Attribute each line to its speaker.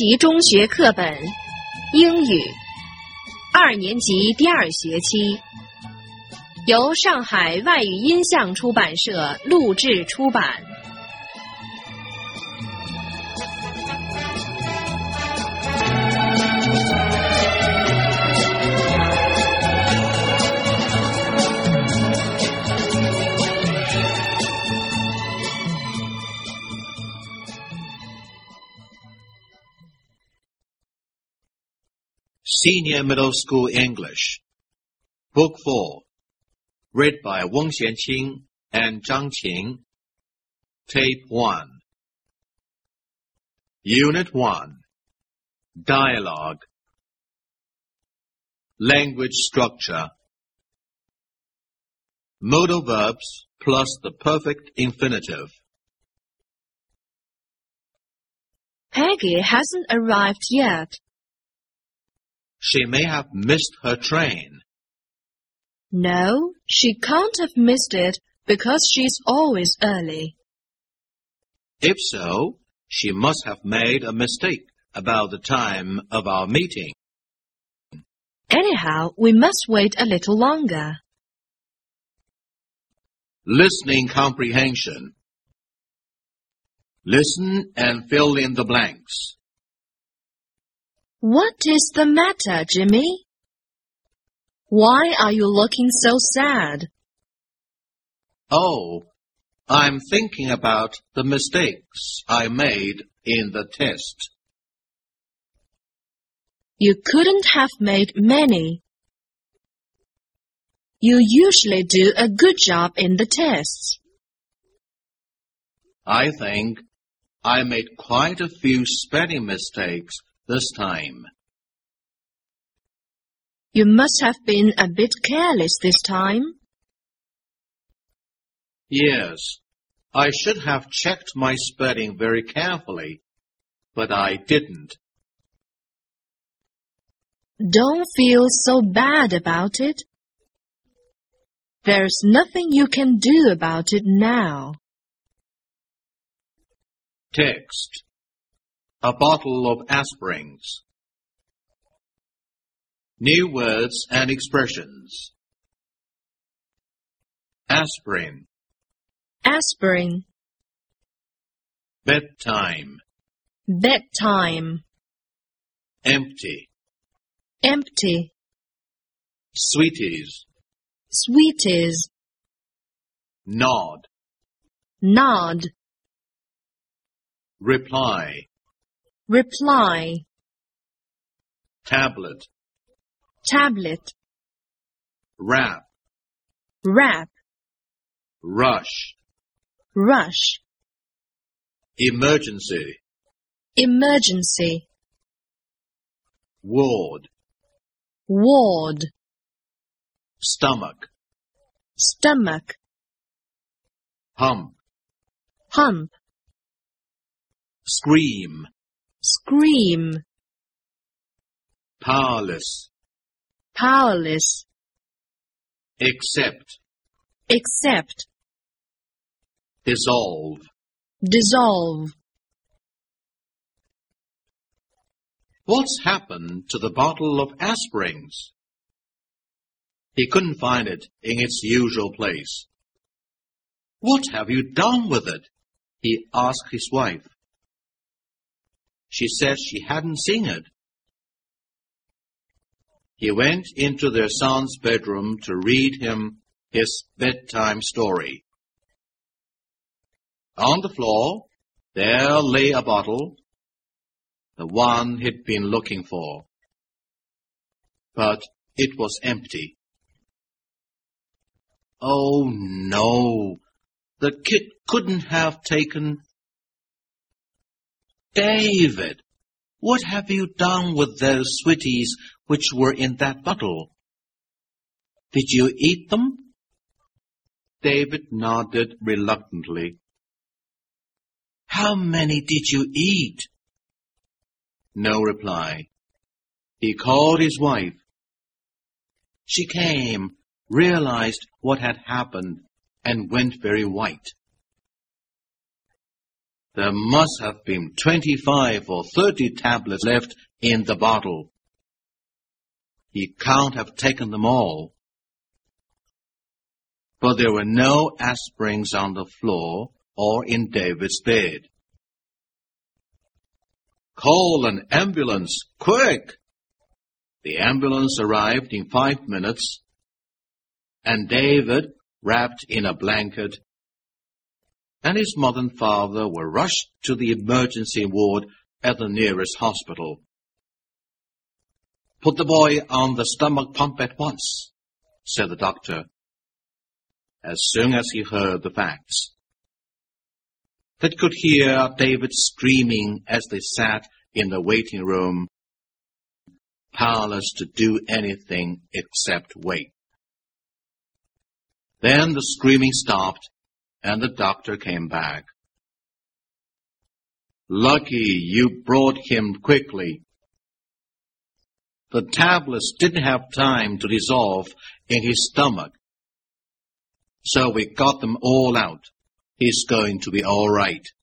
Speaker 1: 级中学课本英语2年级第2学期，由上海外语音像出版社录制出版。
Speaker 2: Senior Middle School English, Book 4, read by Weng Xianqing and Zhang Qing, Tape 1. Unit 1, Dialogue. Language structure. Modal verbs plus the perfect infinitive.
Speaker 1: Peggy hasn't arrived yet.
Speaker 2: She may have missed her train.
Speaker 1: No, she can't have missed it because she's always early.
Speaker 2: If so, she must have made a mistake about the time of our meeting.
Speaker 1: Anyhow, we must wait a little longer.
Speaker 2: Listening comprehension. Listen and fill in the blanks.
Speaker 1: What is the matter, Jimmy? Why are you looking so sad?
Speaker 2: Oh, I'm thinking about the mistakes I made in the test.
Speaker 1: You couldn't have made many. You usually do a good job in the tests.
Speaker 2: I think I made quite a few spelling mistakes this time.
Speaker 1: You must have been a bit careless this time.
Speaker 2: Yes, I should have checked my spelling very carefully, but I didn't.
Speaker 1: Don't feel so bad about it. There's nothing you can do about it now.
Speaker 2: Text. A bottle of aspirins. New words and expressions. Aspirin.
Speaker 1: Aspirin.
Speaker 2: Bedtime.
Speaker 1: Bedtime.
Speaker 2: Empty.
Speaker 1: Empty.
Speaker 2: Sweeties.
Speaker 1: Sweeties.
Speaker 2: Nod.
Speaker 1: Nod.
Speaker 2: Reply.
Speaker 1: Reply.
Speaker 2: Tablet.
Speaker 1: Tablet.
Speaker 2: Wrap.
Speaker 1: Wrap.
Speaker 2: Rush.
Speaker 1: Rush.
Speaker 2: Emergency.
Speaker 1: Emergency.
Speaker 2: Ward.
Speaker 1: Ward.
Speaker 2: Stomach.
Speaker 1: Stomach.
Speaker 2: Hump.
Speaker 1: Hump.
Speaker 2: Scream.
Speaker 1: Scream.
Speaker 2: Powerless.
Speaker 1: Powerless.
Speaker 2: Accept.
Speaker 1: Accept.
Speaker 2: Dissolve.
Speaker 1: Dissolve.
Speaker 2: What's happened to the bottle of aspirins? He couldn't find it in its usual place. What have you done with it? He asked his wife. She said she hadn't seen it. He went into their son's bedroom to read him his bedtime story. On the floor, there lay a bottle, the one he'd been looking for. But it was empty. Oh, no, the kid couldn't have taken... David, what have you done with those sweeties which were in that bottle? Did you eat them? David nodded reluctantly. How many did you eat? No reply. He called his wife. She came, realized what had happened, and went very white. There must have been 25 or 30 tablets left in the bottle. He can't have taken them all. But there were no aspirins on the floor or in David's bed. Call an ambulance, quick! The ambulance arrived in 5 minutes, and David, wrapped in a blanket, and his mother and father were rushed to the emergency ward at the nearest hospital. Put the boy on the stomach pump at once, said the doctor, as soon as he heard the facts. They could hear David screaming as they sat in the waiting room, powerless to do anything except wait. Then the screaming stopped, and the doctor came back. Lucky you brought him quickly. The tablets didn't have time to dissolve in his stomach, so we got them all out. He's going to be all right.